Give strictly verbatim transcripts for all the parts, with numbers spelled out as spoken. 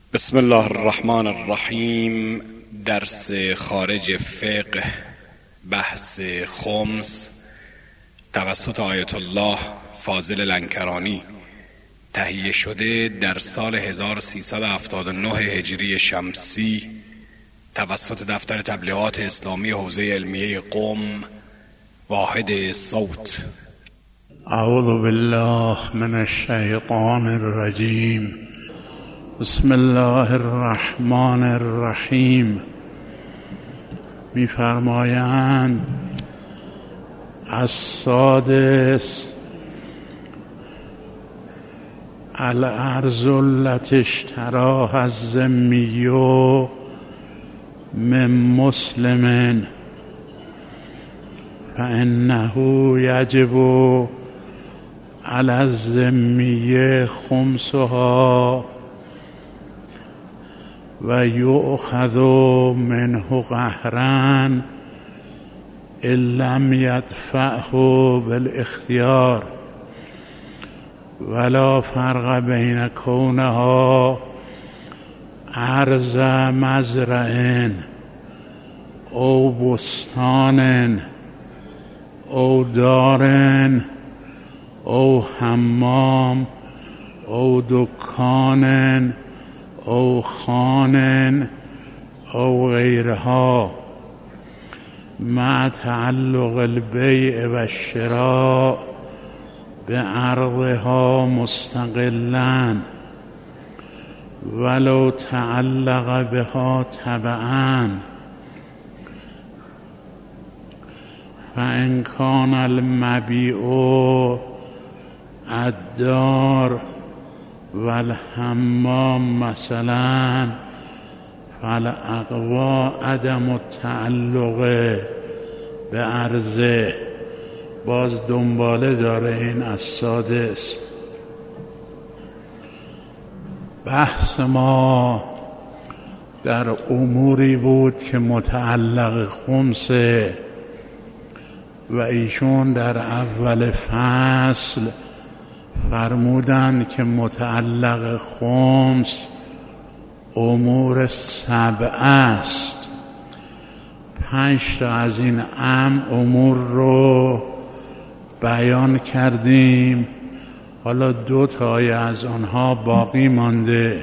بسم الله الرحمن الرحیم. درس خارج فقه، بحث خمس، توسط آیت الله فاضل لنکرانی، تهیه شده در سال هزار و سیصد و هفتاد و نه هجری شمسی توسط دفتر تبلیغات اسلامی حوزه علمیه قم، واحد صوت. اعوذ بالله من الشیطان الرجیم. بسم الله الرحمن الرحیم. می‌فرمایند السادس الارض التي اشتراها الذمی من مسلم فانه یجب علی الذمی خمسها و یؤخذ منه قهرا ان لم یدفعه بالاختیار ولا فرق بین کونها ارض مزرع او بستان او دار او حمام او دکان او خان او غیرها مع تعلق البیع و الشراء بعرضها مستقلا ولو تعلق بها تبعا فإن كان المبيع الدار والحمام مثلا فالاقوى عدم التعلق به عرضه. باز دنباله داره این السادس. بحث ما در اموری بود که متعلق خمسه و ایشون در اول فصل فرمودن که متعلق خمس امور سبع است. پنج تا از این ام امور رو بیان کردیم، حالا دو تای از آنها باقی مانده.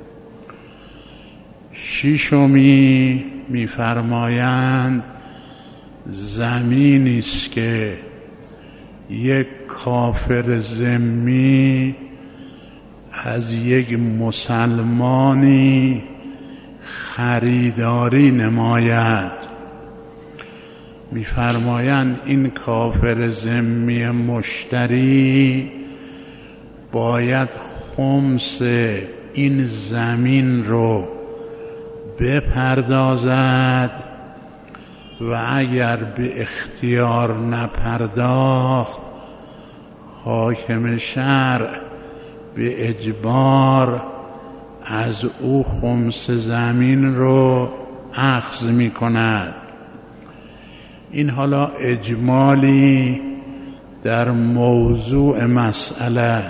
ششمی می‌فرمایند زمینی است که یک کافر ذمی از یک مسلمانی خریداری نماید. می‌فرمایند این کافر ذمی مشتری باید خمس این زمین رو بپردازد و اگر به اختیار نپرداخت حاکم شرع به اجبار از او خمس زمین رو اخذ می کند. این حالا اجمالی در موضوع مسئله.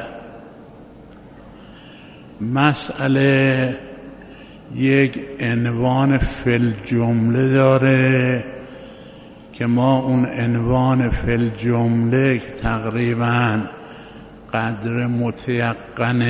مسئله یک عنوان فی الجمله داره که ما اون عنوان فی الجمله که تقریباً قدر متیقن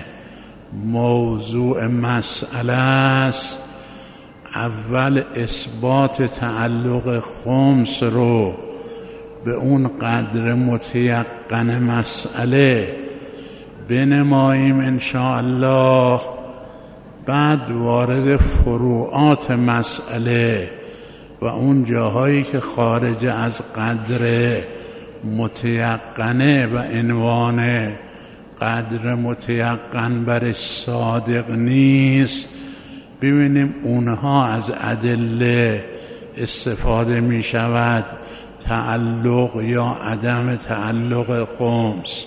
موضوع مسئله است، اول اثبات تعلق خمس رو به اون قدر متیقن مسئله بنماییم انشاءالله، بعد وارد فروعات مسئله و اون جاهایی که خارج از قدر متیقنه و عنوان قدر متیقن بر صادق نیست ببینیم اونها از ادله استفاده می شود، تعلق یا عدم تعلق خمس.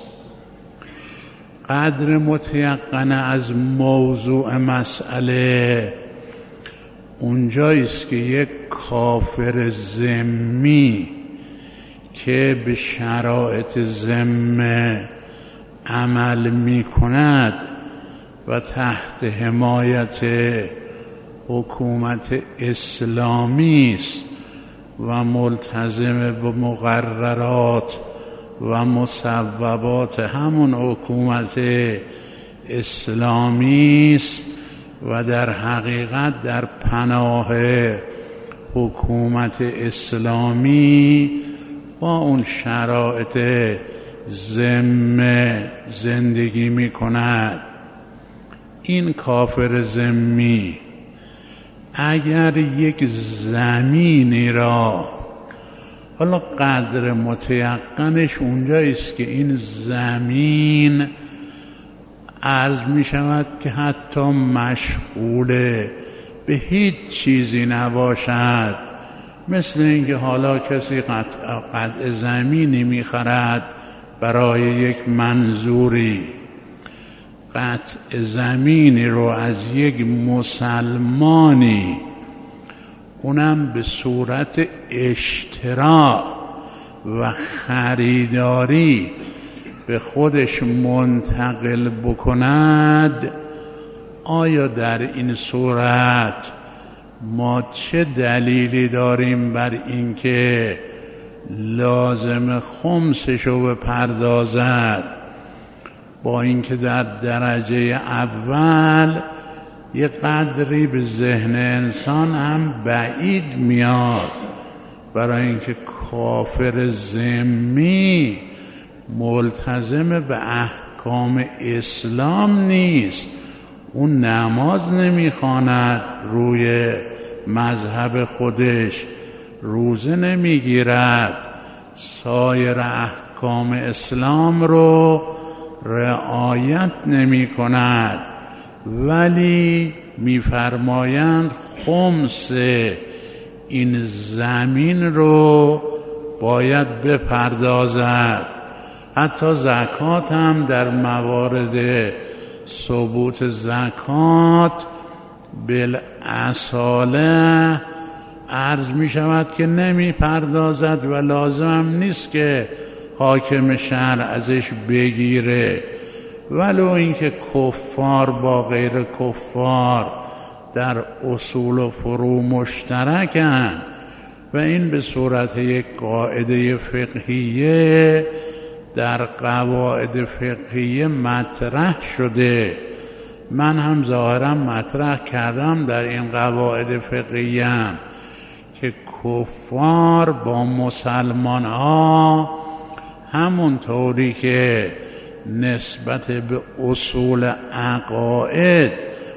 قدر متیقنه از موضوع مسئله اونجاییست که یک کافر ذمی که به شرایط ذمه عمل می کند و تحت حمایت حکومت اسلامی است و ملتزم به مقررات و مصوبات همون حکومت اسلامی است و در حقیقت در پناه حکومت اسلامی با اون شرایط ذمه زندگی می کند. این کافر ذمی اگر یک زمینی را، حالا قدر متیقنش اونجاییست که این زمین عرض می شود که حتی مشغول به هیچ چیزی نباشد، مثل اینکه حالا کسی قطع, قطع زمینی می خرد برای یک منظوری، قطع زمینی رو از یک مسلمانی، اونم به صورت اشتراع و خریداری به خودش منتقل بکند، آیا در این صورت ما چه دلیلی داریم بر اینکه لازم خمسشو بپردازد؟ با اینکه در درجه اول یه قدری به ذهن انسان هم بعید میاد، برای اینکه کافر ذمی ملتزم به احکام اسلام نیست، اون نماز نمیخواند، روی مذهب خودش روزه نمیگیرد، سایر احکام اسلام رو رعایت نمی کند، ولی میفرمایند خمس این زمین رو باید بپردازد. حتی زکات هم در موارد ثبوت زکات بالاصاله عرض می شود که نمی پردازد و لازم هم نیست که حاکم شهر ازش بگیره، ولو اینکه کفار با غیر کفار در اصول و فرو مشترکن و این به صورت یک قاعده فقهیه در قواعد فقهیه مطرح شده. من هم ظاهرا مطرح کردم در این قواعد فقهیه که کفار با مسلمان ها همون طوری که نسبت به اصول عقاید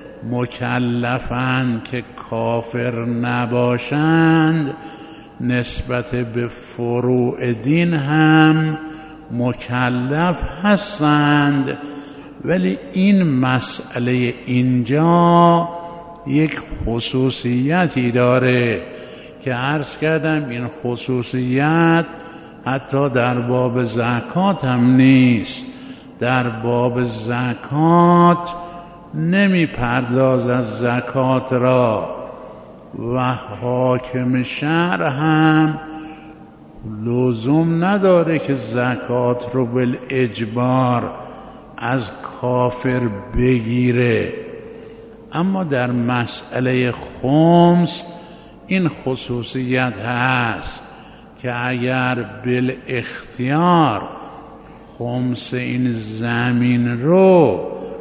مکلفند که کافر نباشند، نسبت به فروع دین هم مکلف هستند. ولی این مسئله اینجا یک خصوصیتی داره که عرض کردم این خصوصیت حتی در باب زکات هم نیست. در باب زکات نمی پرداز از زکات را و حاکم شهر هم لزوم نداره که زکات رو بالاجبار از کافر بگیره. اما در مسئله خمس این خصوصیت هست که اگر بالاختیار خمس این زمین رو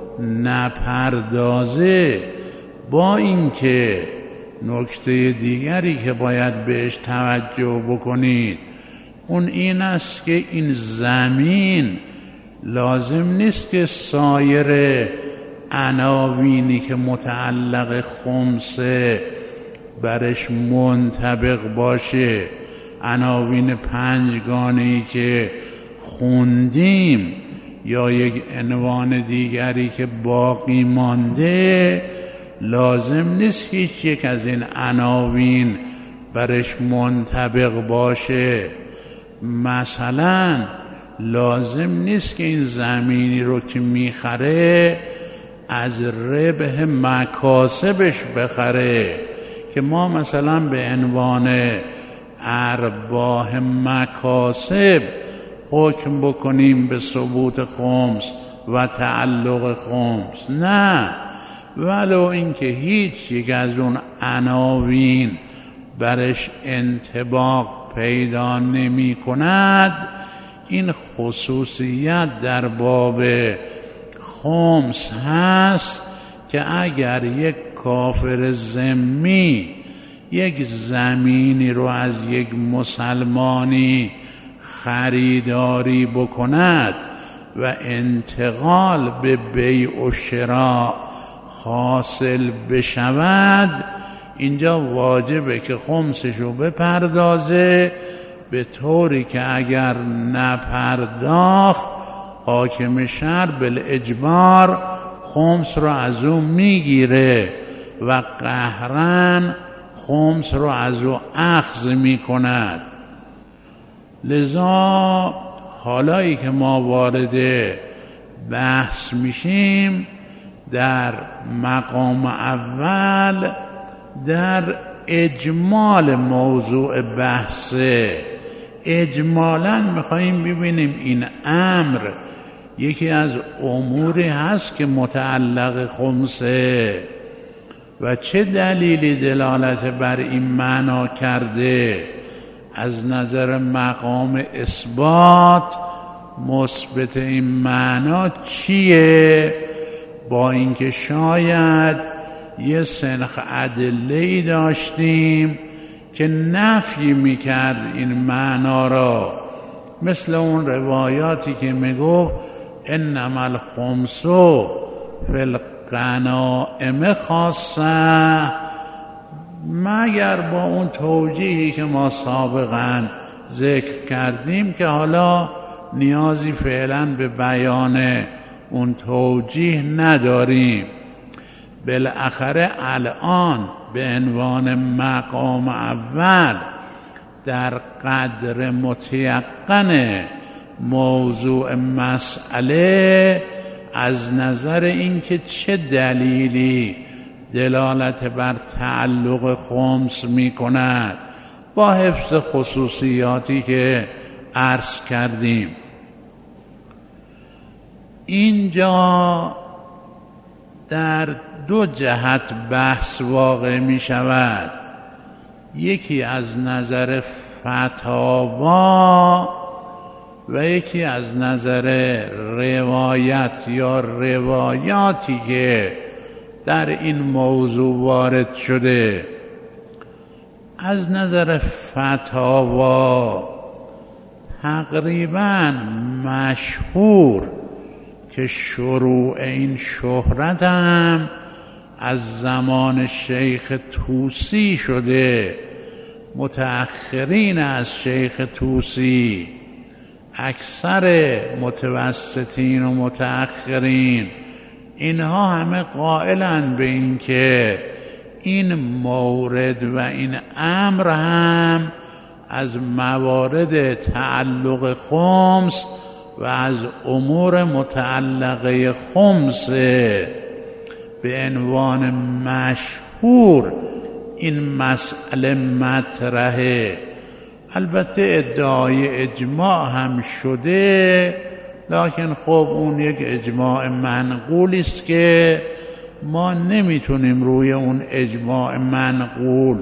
نپردازه، با اینکه نکته دیگری که باید بهش توجه بکنید اون این است که این زمین لازم نیست که سایر عناوینی که متعلق خمسه برش منطبق باشه، عناوین پنجگانه‌ای که خوندیم یا یک عنوان دیگری که باقی مانده، لازم نیست هیچ یک از این عناوین برش منطبق باشه. مثلا لازم نیست که این زمینی رو که میخره از ربح مکاسبش بخره، که ما مثلا به عنوان ارباح مکاسب حکم بکنیم به ثبوت خمس و تعلق خمس، نه، ولو اینکه هیچ یک از اون عناوین برش انطباق پیدا نمی کند، این خصوصیت در باب خمس هست که اگر یک کافر ذمی یک زمینی رو از یک مسلمانی خریداری بکند و انتقال به بیع و شراء حاصل بشود، اینجا واجبه که خمسشو بپردازه، به طوری که اگر نپرداخت حاکم شهر بالاجبار خمس رو از او میگیره و قهرن خمس رو از او اخذ میکند. لذا حالایی که ما وارد بحث میشیم در مقام اول در اجمال موضوع بحثه، اجمالاً میخواییم ببینیم این امر یکی از اموری هست که متعلق خمسه و چه دلیلی دلالت بر این معنا کرده. از نظر مقام اثبات مثبت این معنا چیه؟ با اینکه شاید یه سنخ ادله‌ای داشتیم که نفی میکرد این معنا را، مثل اون روایاتی که میگفت انما الخمس فی الغنائم خاصه، مگر با اون توجیهی که ما سابقا ذکر کردیم که حالا نیازی فعلا به بیان اون توجیه نداریم. بالاخره الان به عنوان مقام اول در قدر متیقن موضوع مسئله از نظر اینکه چه دلیلی دلالت بر تعلق خمس می کند با حفظ خصوصیاتی که عرض کردیم، اینجا در دو جهت بحث واقع می شود. یکی از نظر فتاوا و یکی از نظر روایت یا روایاتی که در این موضوع وارد شده. از نظر فتاوا تقریبا مشهور که شروع این شهرت هم از زمان شیخ طوسی شده. متأخرین از شیخ طوسی، اکثر متوسطین و متأخرین، اینها همه قائلند به این که این مورد و این امر هم از موارد تعلق خمس و از امور متعلقه خمس به عنوان مشهور این مسئله مطرحه. البته ادعای اجماع هم شده، لکن خب اون یک اجماع منقولی است که ما نمیتونیم روی اون اجماع منقول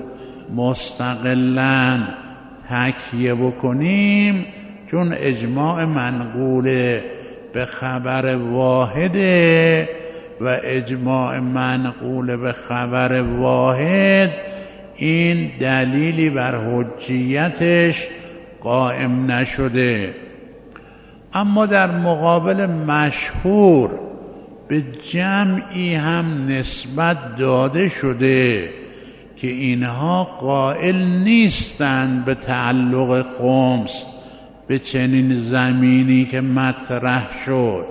مستقلاً تکیه بکنیم، چون اجماع منقول به خبر واحده و اجماع منقول به خبر واحد این دلیلی بر حجیتش قائم نشده. اما در مقابل مشهور به جمعی هم نسبت داده شده که اینها قائل نیستند به تعلق خمس به چنین زمینی که مطرح شد.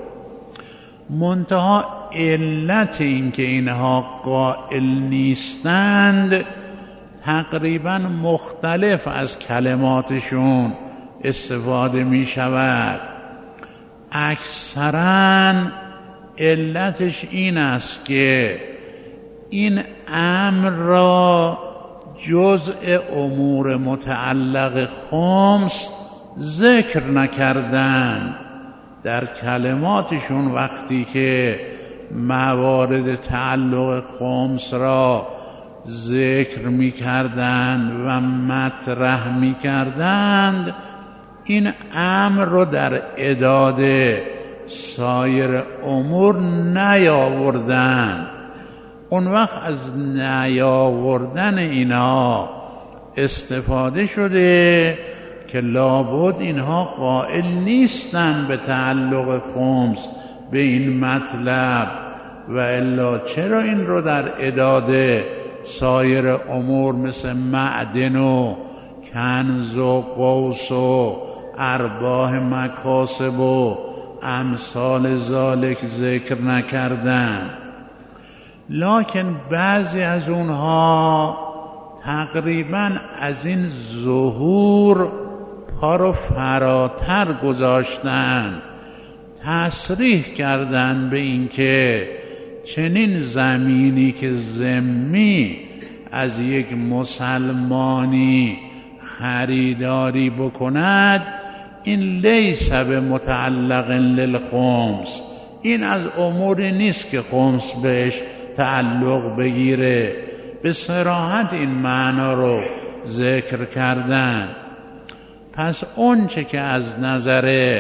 منتها علت این که اینها قائل نیستند تقریبا مختلف از کلماتشون استفاده می شود. اکثراً علتش این است که این امر را جزء امور متعلق خمس ذکر نکردند در کلماتشون وقتی که موارد تعلق خمس را ذکر می کردند و مطرح می کردند، این امر رو در اعداد سایر امور نیاوردند. اون وقت از نیاوردن اینا استفاده شده که لابد اینها قائل نیستن به تعلق خمس به این مطلب، و الا چرا این رو در اعداد سایر امور مثل معدن و کنز و قوس و ارباح مکاسب و امثال ذالک ذکر نکردن؟ لکن بعضی از اونها تقریبا از این ظهور پا رو فراتر گذاشتند، تصریح کردند به این که چنین زمینی که ذمی از یک مسلمانی خریداری بکند، این لیس به متعلق للخمس، این از اموری نیست که خمس بهش تعلق بگیره. به صراحت این معنا رو ذکر کردن. پس اون چه که از نظر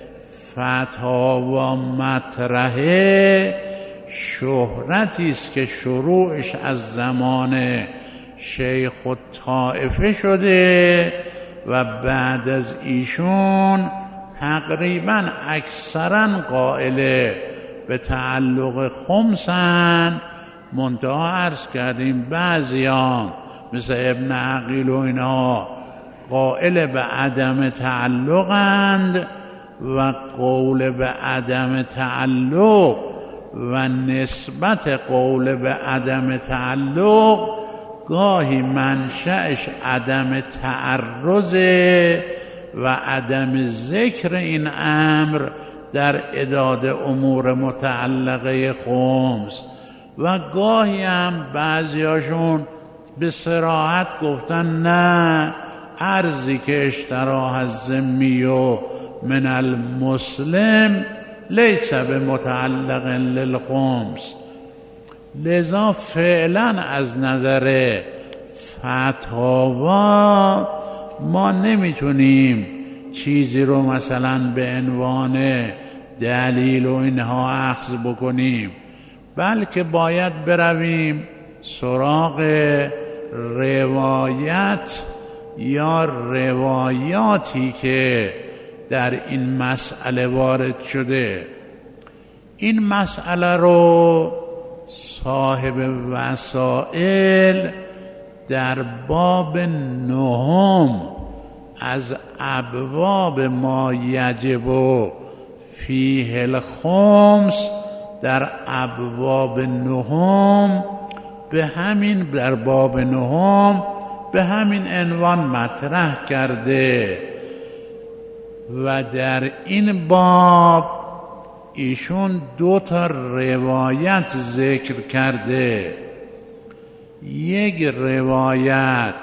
فتاوا مطرحه شهرتی است که شروعش از زمان شیخ الطائفه شده و بعد از ایشون تقریبا اکثرا قائل به تعلق خمسن. منتها عرض کردیم بعضیان مثل ابن عقیل و اینها قائل به عدم تعلقند و قول به عدم تعلق و نسبت قول به عدم تعلق گاهی منشأش عدم تعرض و عدم ذکر این امر در اعداد امور متعلقه خمس، و گاهی هم بعضیاشون به صراحت گفتن نه، ارزی که اشتراه از ذمی و من المسلم لیس به متعلق للخمس. لذا فعلا از نظر فتاوا ما نمیتونیم چیزی رو مثلا به عنوان دلیل و اینها اخذ بکنیم، بلکه باید برویم سراغ روایت یا روایاتی که در این مسئله وارد شده. این مسئله رو صاحب وسائل در باب نهم از ابواب ما یجب فیه الخمس، در ابواب نهم به همین در باب نهم به همین عنوان مطرح کرده و در این باب ایشون دو تا روایت ذکر کرده. یک روایت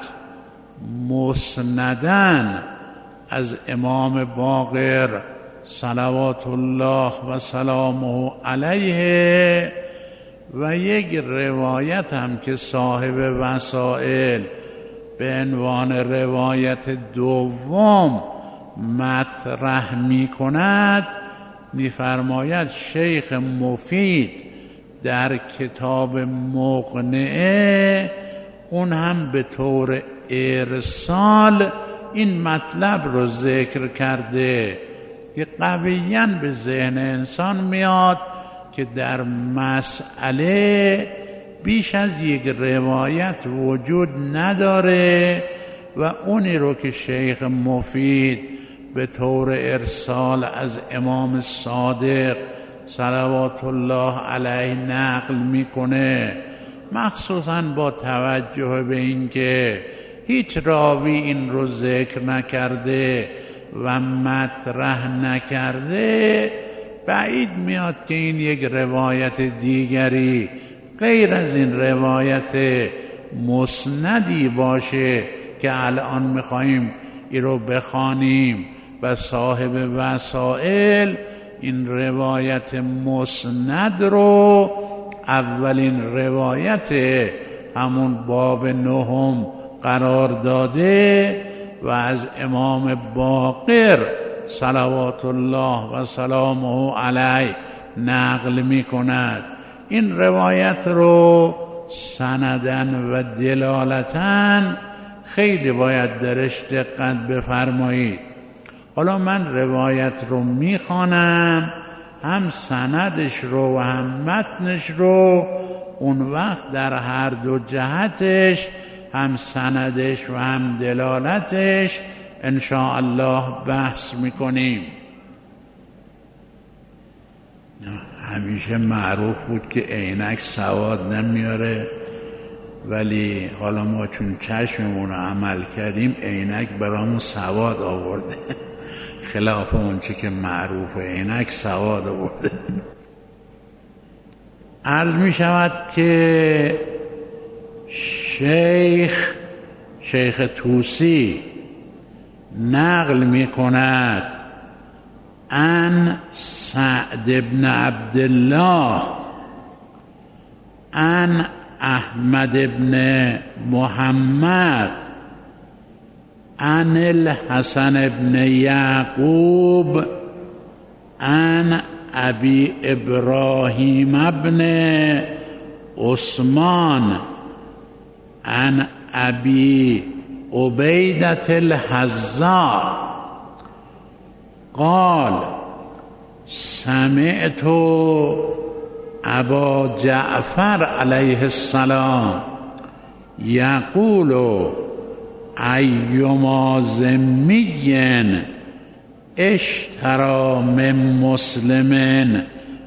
مسندن از امام باقر صلوات الله و سلامه علیه، و یک روایت هم که صاحب وسائل به عنوان روایت دوم مطرح می کند. می‌فرماید شیخ مفید در کتاب مقنعه اون هم به طور ارسال این مطلب رو ذکر کرده که قویاً به ذهن انسان میاد که در مسئله بیش از یک روایت وجود نداره، و اونی رو که شیخ مفید به طور ارسال از امام صادق صلوات الله علیه نقل میکنه، مخصوصاً با توجه به اینکه هیچ راوی این رو ذکر نکرده و مطرح نکرده، بعید میاد که این یک روایت دیگری غیر از این روایت مسندی باشه که الان میخواییم این رو بخوانیم و صاحب وسائل این روایت مسند رو اولین روایت همون باب نهم قرار داده و از امام باقر صلوات الله و سلامه علیه نقل می کند. این روایت رو سندن و دلالتن خیلی باید درش دقت بفرمایید. حالا من روایت رو می خوانم، هم سندش رو و هم متنش رو، اون وقت در هر دو جهتش، هم سندش و هم دلالتش ان شاء الله بحث میکنیم. همیشه معروف بود که عینک سواد نمیاره، ولی حالا ما چون چشممون رو عمل کردیم عینک برامون سواد آورده خلاف اون چی که معروفه، عینک سواد آورده. عرض می شود که شیخ شیخ طوسی نقل می کند ان سعد ابن عبدالله ان احمد ابن محمد ان الحسن ابن یعقوب ان ابی ابراهیم ابن عثمان ان ابی عبیدة الحذاء قال سمعت ابا جعفر علیه السلام یقول ایما ذمی اشترى من مسلم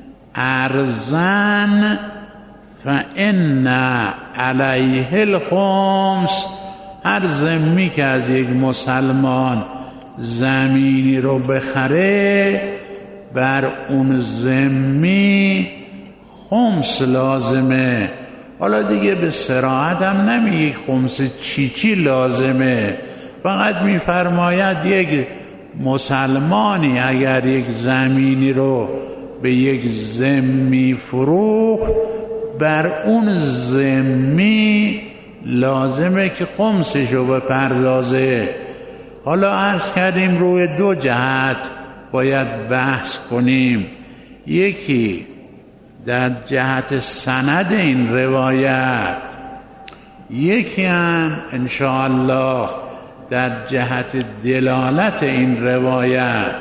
ارضا فان علیه الخمس. هر ذمی که از یک مسلمان زمینی رو بخره بر اون ذمی خمس لازمه. حالا دیگه به صراحت هم نمیگه خمس چی چی لازمه، فقط میفرماید یک مسلمانی اگر یک زمینی رو به یک ذمی فروخت بر اون ذمی لازمه که خمسش رو بپردازه. حالا عرض کردیم روی دو جهت باید بحث کنیم، یکی در جهت سند این روایت، یکی هم انشاءالله در جهت دلالت این روایت.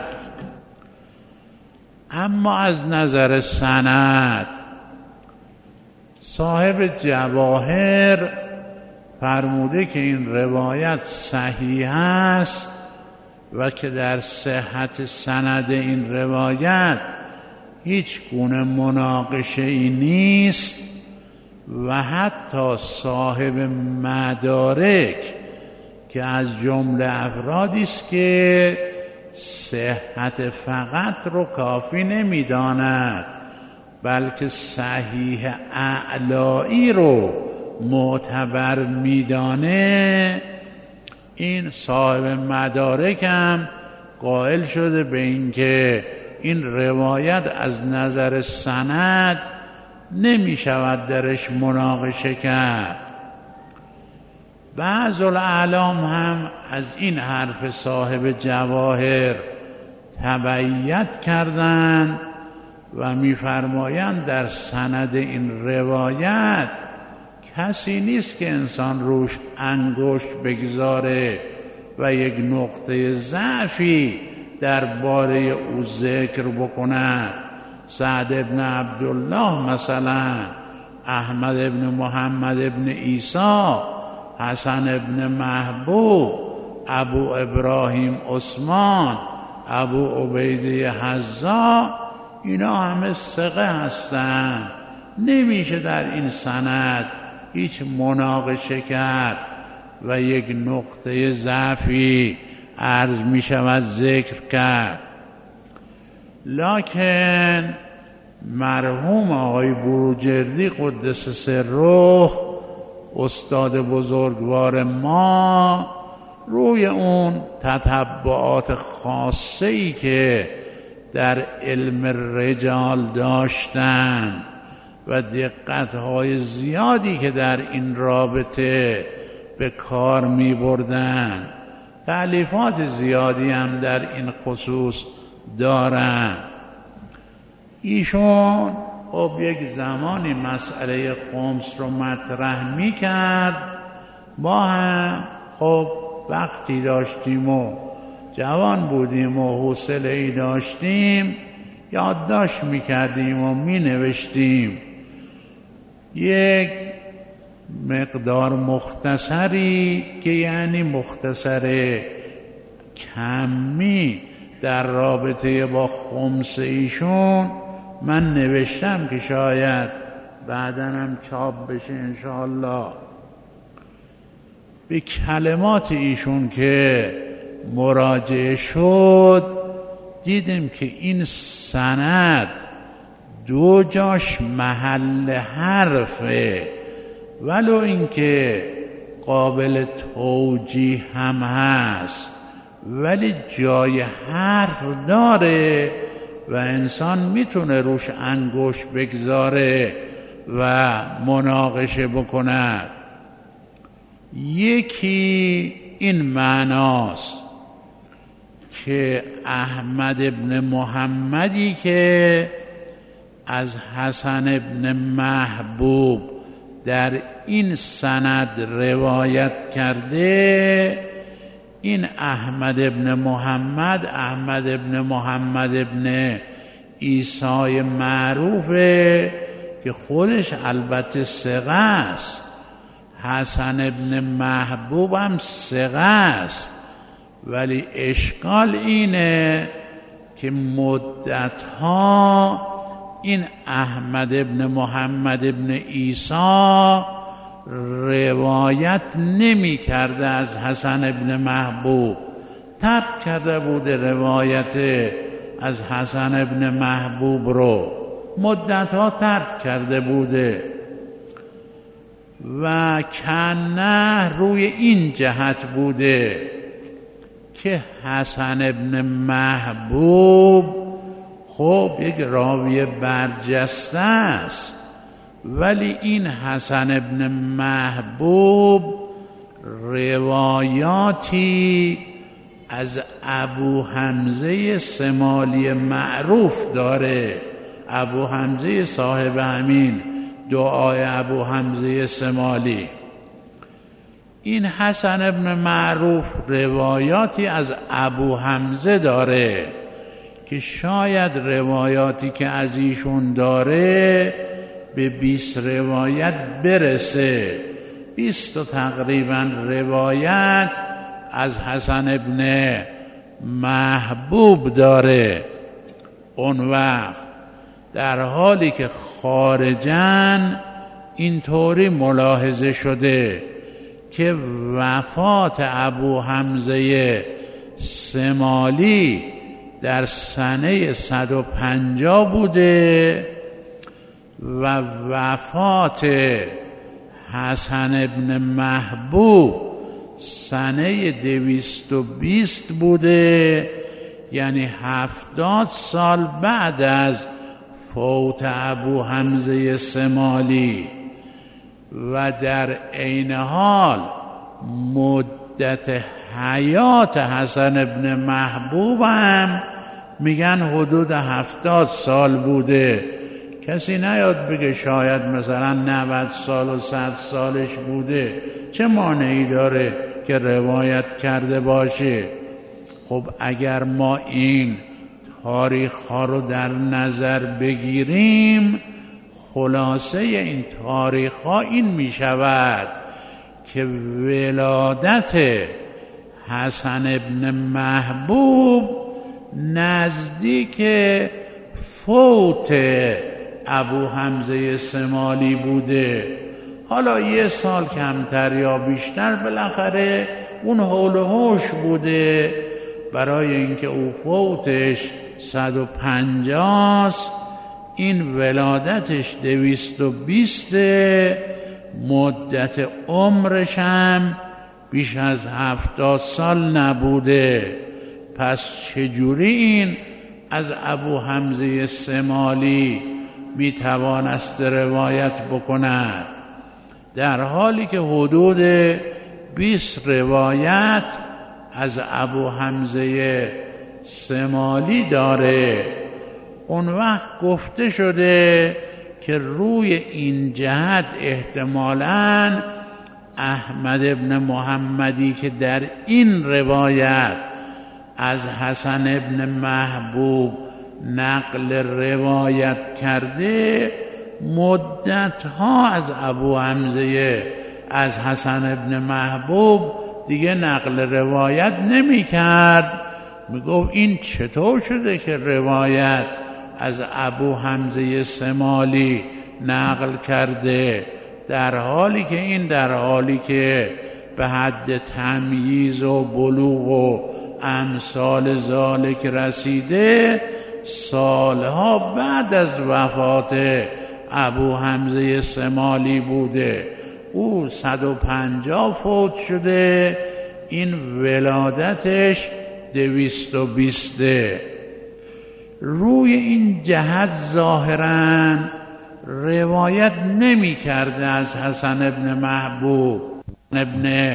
اما از نظر سند صاحب جواهر فرموده که این روایت صحیح است و که در صحت سند این روایت هیچ گونه مناقشه ای نیست و حتی صاحب مدارک که از جمله افرادی است که صحت فقط رو کافی نمی‌داند بلکه صحیح اعلایی رو معتبر میدانه، این صاحب مدارک هم قائل شده به اینکه این روایت از نظر سند نمی شود درش مناقشه کرد. بعض الاعلام هم از این حرف صاحب جواهر تبعیت کردند و می‌فرمایند در سند این روایت کسی نیست که انسان روش انگشت بگذاره و یک نقطه ضعفی درباره او ذکر بکند. سعد ابن عبدالله مثلا، احمد ابن محمد ابن عیسی، حسن ابن محبوب، ابو ابراهیم عثمان، ابو عبیده حذاء، اینا همه ثقه هستند. نمیشه در این سند هیچ مناقشه کرد و یک نقطه ضعفی عرض می شود ذکر کرد. لکن مرحوم آقای بروجردی قدس سره استاد بزرگوار ما روی اون تتبعات خاصه‌ای که در علم رجال داشتند و دقت‌های زیادی که در این رابطه به کار می بردن. تألیفات زیادی هم در این خصوص دارن. ایشون خب یک زمانی مسئله خمس رو مطرح می کرد، ما هم خب وقتی داشتیم و جوان بودیم و حوصله‌ای داشتیم یادداشت می کردیم و می نوشتیم. یک مقدار مختصری که یعنی مختصر کمی در رابطه با خمس ایشون من نوشتم که شاید بعداً هم چاپ بشه انشاءالله. به کلمات ایشون که مراجعه شد دیدیم که این سند دو جاش محل حرفه، ولو اینکه قابل توجیه هم هست ولی جای حرف داره و انسان میتونه روش انگشت بگذاره و مناقشه بکند. یکی این معناست که احمد ابن محمدی که از حسن ابن محبوب در این سند روایت کرده، این احمد ابن محمد احمد ابن محمد ابن عیسی معروفه که خودش البته ثقه است، حسن ابن محبوب هم ثقه است، ولی اشکال اینه که مدتها این احمد ابن محمد ابن عیسی روایت نمی کرده از حسن ابن محبوب، ترک کرده بوده روایت از حسن ابن محبوب رو، مدتها ترک کرده بوده و کنه روی این جهت بوده که حسن ابن محبوب خب یک راوی برجسته است، ولی این حسن ابن محبوب روایاتی از ابو حمزه سمالی معروف داره. ابو حمزه صاحب همین دعای ابو حمزه سمالی، این حسن ابن معروف روایاتی از ابو حمزه داره که شاید روایاتی که از ایشون داره به بیست روایت برسه. بیست و تقریبا روایت از حسن ابن محبوب داره. اون وقت در حالی که خارجن اینطوری ملاحظه شده که وفات ابو حمزه سمالی در سنه صد و پنجاه بوده و وفات حسن ابن محبوب سنه دویست و بیست بوده، یعنی هفتاد سال بعد از فوت ابو حمزه سمالی. و در عین حال مدت حیات حسن ابن محبوب هم میگن حدود هفتاد سال بوده. کسی نیاد بگه شاید مثلا نود سال و صد سالش بوده، چه مانعی داره که روایت کرده باشه؟ خب اگر ما این تاریخ ها رو در نظر بگیریم، خلاصه این تاریخ ها این می شود که ولادت حسن ابن محبوب نزدیک فوت ابو حمزه سمالی بوده. حالا یه سال کمتر یا بیشتر بالاخره اون حول و حوش بوده، برای اینکه او فوتش صد و پنجاه، این ولادتش دویست و بیست، مدت عمرش هم بیش از هفتاد سال نبوده. پس چجوری این از ابو حمزه سمالی می توانست روایت بکند، در حالی که حدود بیست روایت از ابو حمزه سمالی داره. اون وقت گفته شده که روی این جهت احتمالاً احمد ابن محمدی که در این روایت از حسن ابن محبوب نقل روایت کرده، مدتها از ابو حمزه از حسن ابن محبوب دیگه نقل روایت نمی کرد. می گفت این چطور شده که روایت از ابو حمزه سمالی نقل کرده، در حالی که این در حالی که به حد تمییز و بلوغ و امثال ذالک رسیده، سالها بعد از وفات ابو حمزه سمالی بوده. او صد و پنجاه فوت شده، این ولادتش دویست و بیسته. روی این جهت ظاهراً روایت نمی کرده از حسن ابن محبوب. ابن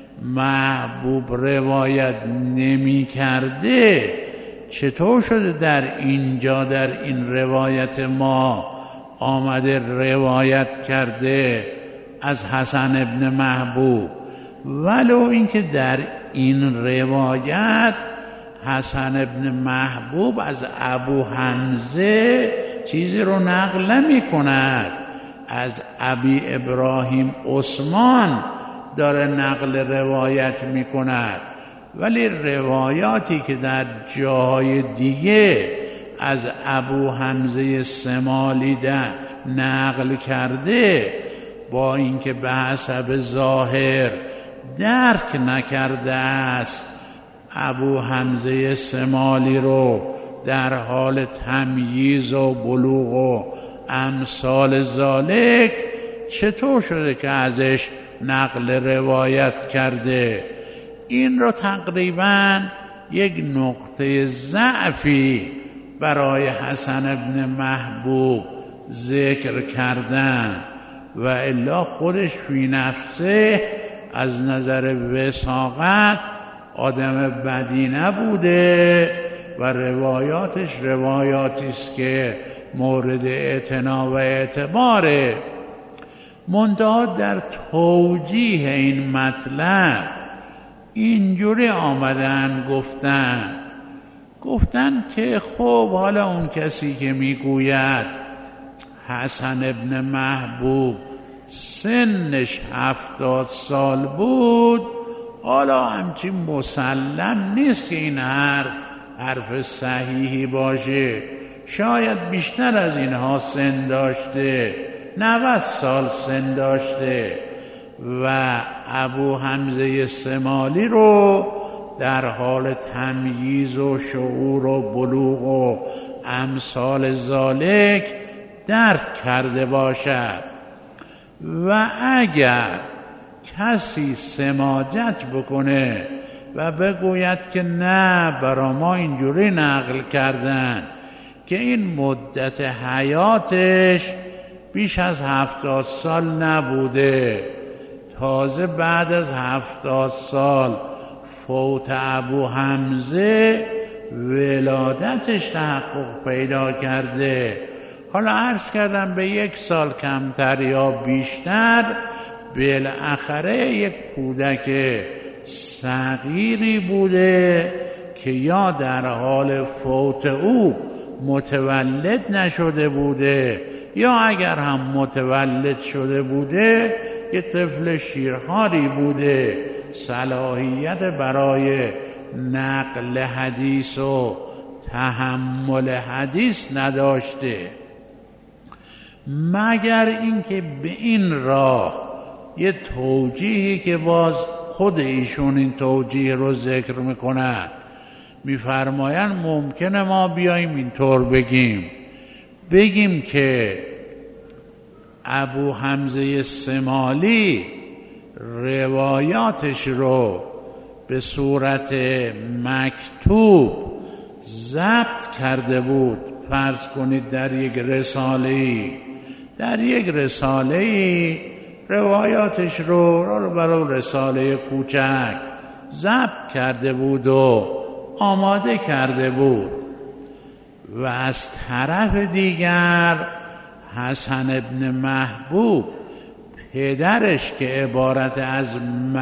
محبوب روایت نمی کرده، چطور شده در اینجا در این روایت ما آمده روایت کرده از حسن ابن محبوب؟ ولو اینکه در این روایت حسن ابن محبوب از ابو حمزه چیزی رو نقل نمی کند، از ابی ابراهیم عثمان داره نقل روایت می کند. ولی روایاتی که در جاهای دیگه از ابو حمزه سمالی نقل کرده، با اینکه به حسب ظاهر درک نکرده است ابو حمزه سمالی رو در حال تمییز و بلوغ و امثال ذالک، چطور شده که ازش نقل روایت کرده؟ این رو تقریباً یک نقطه ضعفی برای حسن ابن محبوب ذکر کردن، و الا خودش فی نفسه از نظر وثاقت آدم بدی نبوده و روایاتش روایاتی است که مورد اعتنا و اعتباره. منتها در توجیه این مطلب اینجوری آمدن گفتن گفتن که خب حالا اون کسی که میگوید حسن ابن محبوب سنش هفتاد سال بود، حالا همچین مسلم نیست که این هر حرف صحیحی باشه، شاید بیشتر از اینها سن داشته، نود سال سن داشته. و ابو حمزه سمالی رو در حال تمییز و شعور و بلوغ و امثال ذالک درک کرده باشد. و اگر کسی سماجت بکنه و بگوید که نه برا ما اینجوری نقل کردن که این مدت حیاتش بیش از هفتاد سال نبوده، تازه بعد از هفتاد سال فوت ابو حمزه ولادتش تحقق پیدا کرده، حالا عرض کردم به یک سال کمتر یا بیشتر، بالاخره یک کودک صغیری بوده که یا در حال فوت او متولد نشده بوده، یا اگر هم متولد شده بوده یک طفل شیرخواری بوده، صلاحیت برای نقل حدیث و تحمل حدیث نداشته، مگر اینکه به این راه یه توجیهی که باز خود ایشون این توجیه رو ذکر میکنن، میفرمایند ممکنه ما بیاییم اینطور بگیم بگیم که ابو حمزه سمالی روایاتش رو به صورت مکتوب ضبط کرده بود، فرض کنید در یک رساله‌ای در یک رساله‌ای روایاتش رو رو برای رساله کوچک ضبط کرده بود و آماده کرده بود. و از طرف دیگر حسن ابن محبوب پدرش که عبارت از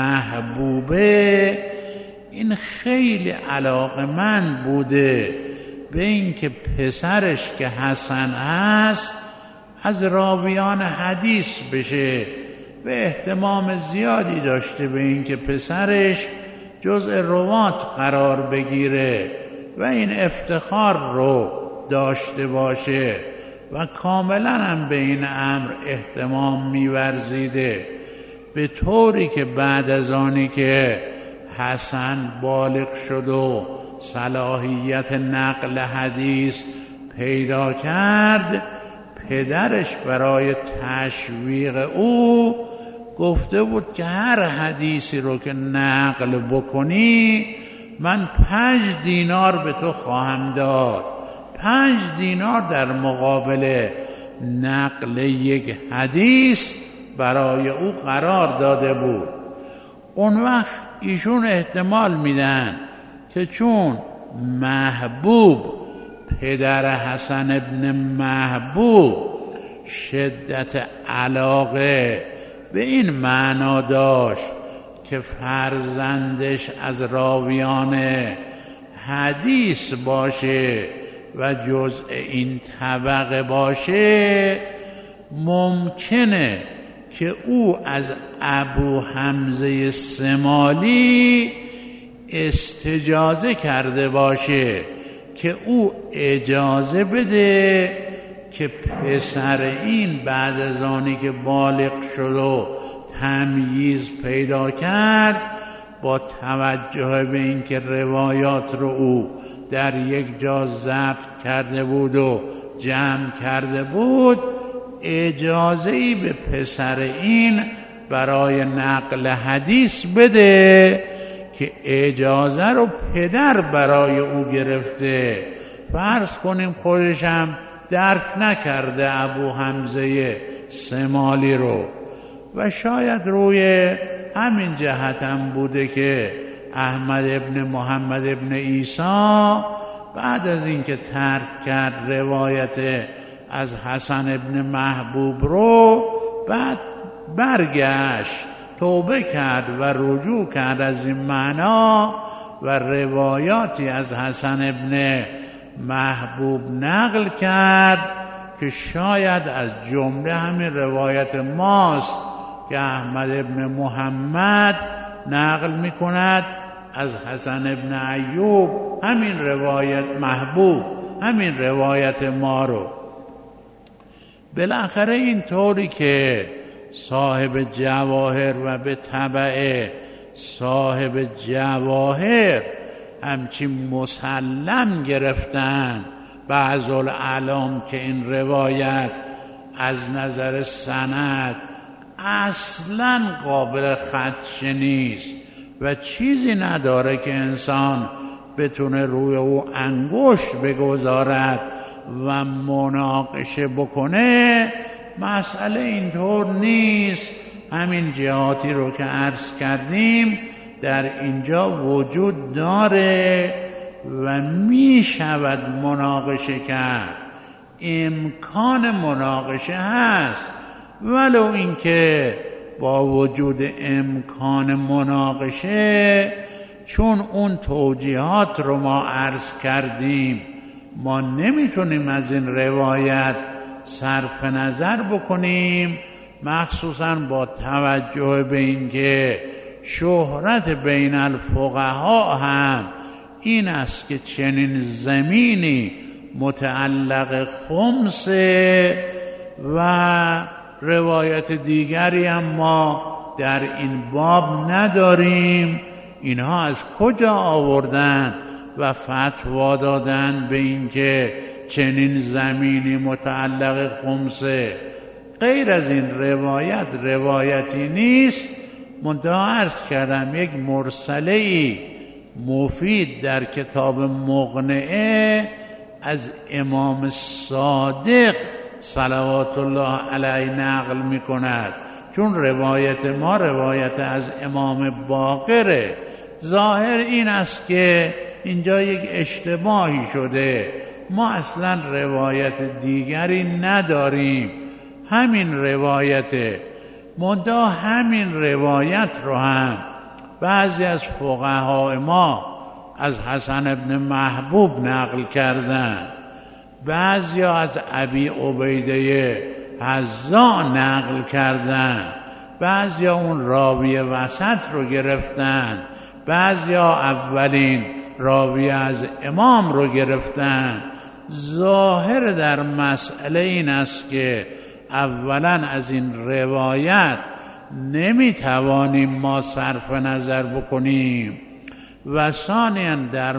محبوبه، این خیلی علاقمند بوده به این که پسرش که حسن هست از راویان حدیث بشه و اهتمام زیادی داشته به این که پسرش جزء روات قرار بگیره و این افتخار رو داشته باشه و کاملا هم به این امر اهتمام می‌ورزیده، به طوری که بعد از آنی که حسن بالغ شد و صلاحیت نقل حدیث پیدا کرد، پدرش برای تشویق او گفته بود که هر حدیثی رو که نقل بکنی من پنج دینار به تو خواهم داد. پنج دینار در مقابل نقل یک حدیث برای او قرار داده بود. اون وقت ایشون احتمال میدن که چون محبوب پدر حسن ابن محبوب شدت علاقه به این معنا داشت که فرزندش از راویان حدیث باشه و جزء این طبقه باشه، ممکنه که او از ابو حمزه سمالی استجازه کرده باشه که او اجازه بده که پسر این بعد از آنی که بالغ شد و تمییز پیدا کرد، با توجه به اینکه روایات رو او در یک جا ضبط کرده بود و جمع کرده بود، اجازه‌ای به پسر این برای نقل حدیث بده که اجازه رو پدر برای او گرفته. فرض کنیم خودشم درک نکرده ابو حمزه سمالی رو و شاید روی همین جهت هم بوده که احمد ابن محمد ابن عیسی بعد از اینکه ترک کرد روایت از حسن ابن محبوب رو، بعد برگشت توبه کرد و رجوع کرد از این معنا و روایاتی از حسن ابن محبوب نقل کرد که شاید از جمله همین روایت ماست که احمد ابن محمد نقل می کند از حسن ابن ایوب، همین روایت محبوب، همین روایت ما رو. بالاخره این طوری که صاحب جواهر و به تبع صاحب جواهر همچین مسلم گرفتن بعض الاعلام که این روایت از نظر سند اصلاً قابل خدشه نیست و چیزی نداره که انسان بتونه روی او انگشت بگذارد و مناقشه بکنه. مسئله اینطور نیست. همین جهاتی رو که عرض کردیم در اینجا وجود داره و می شود مناقشه کرد، امکان مناقشه هست، ولو اینکه با وجود امکان مناقشه، چون اون توجیهات رو ما عرض کردیم، ما نمیتونیم از این روایت صرف نظر بکنیم، مخصوصاً با توجه به اینکه شهرت بین الفقها هم این است که چنین زمینی متعلق خمسه و روایت دیگری هم ما در این باب نداریم. اینها از کجا آوردن و فتوا دادن به اینکه چنین زمینی متعلق خمسه؟ غیر از این روایت روایتی نیست. منتها عرض کردم یک مرسله‌ای مفید در کتاب مقنعه از امام صادق صلوات الله علیه نقل می کند، چون روایت ما روایت از امام باقره. ظاهر این است که اینجا یک اشتباهی شده، ما اصلا روایت دیگری نداریم، همین روایته. منتها همین روایت رو هم بعضی از فقهای ما از حسن ابن محبوب نقل کردن، بعضی از ابی عبیده حذاء نقل کردن، بعضی اون راوی وسط رو گرفتن، بعضی اولین راوی از امام رو گرفتن. ظاهر در مسئله این است که اولا از این روایت نمیتوانیم ما صرف نظر بکنیم و ثانیاً در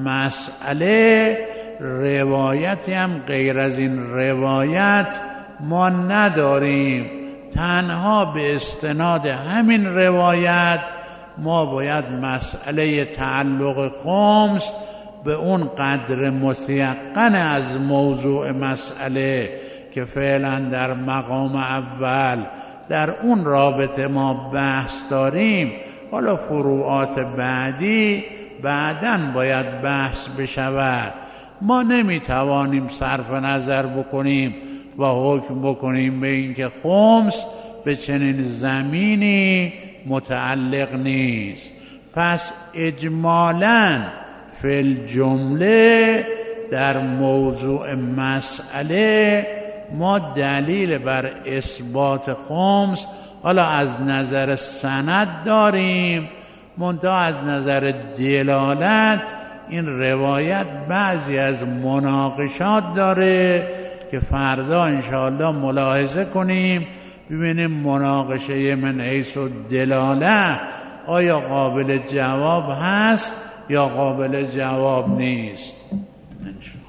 مسئله روایتی هم غیر از این روایت ما نداریم. تنها به استناد همین روایت ما باید مسئله تعلق خمس به اون قدر متیقن از موضوع مسئله که فعلا در مقام اول در اون رابطه ما بحث داریم، حالا فروعات بعدی بعداً باید بحث بشود. ما نمیتوانیم صرف نظر بکنیم و حکم بکنیم به اینکه خمس به چنین زمینی متعلق نیست. پس اجمالاً فی الجمله در موضوع مسئله ما دلیل بر اثبات خمس حالا از نظر سند داریم، منتها از نظر دلالت این روایت بعضی از مناقشات داره که فردا انشاءالله ملاحظه کنیم، ببینیم مناقشه من حیث دلاله آیا قابل جواب هست یا قابل جواب نیست.